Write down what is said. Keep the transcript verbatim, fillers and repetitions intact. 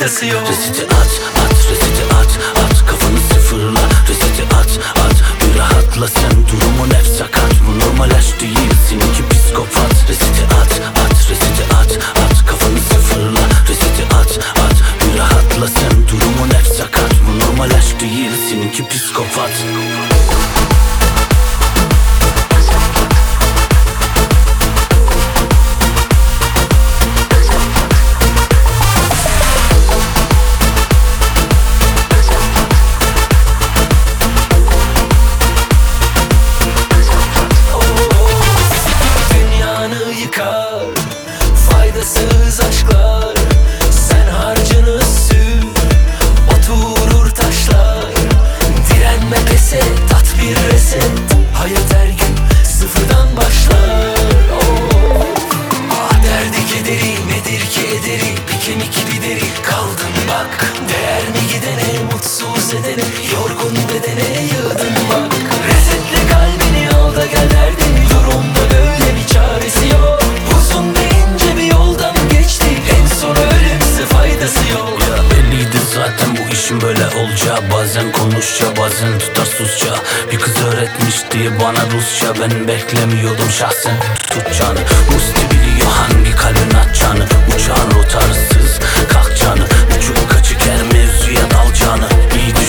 faydası yok. Reseti at, at, reseti at, at. Kafanı sıfırla, reseti at, at. Bir rahatla sen, durumun hep sakat. Bu normal aşk değil, seninki psikopat. Reseti at, at, reseti at, at. Kafanı sıfırla, reseti at, at. Bir rahatla sen, durumun hep sakat. Bu normal aşk değil, seninki psikopat. Faydasız aşklar, sen harcını sür, oturur taşlar. Direnme pes et, tat bir reset. Hayat her gün sıfırdan başlar. Oh. Ah derdi kederi nedir ki ederi, bir kemik bir deri kaldın bak. Değer mi gidene, mutsuz edene, yorgun bedene yığdın bak. Resetle kalbini al da gel derdini, durumda böyle bir çaresi yok. Uzun ve ince bir yoldan geçtik, en son ölümse faydası yok. Ya belliydi zaten bu işin böyle olacağı. Bazen konuşça, bazen tutarsızca. Bir kız öğretmişti bana Rusça, ben beklemiyordum şahsen tutacağını. Musti biliyor hangi kalbin atacağını. Uçağın rotarsız kalkacağını, uçup kaçık her mevzuya dalacağını. İyi düşün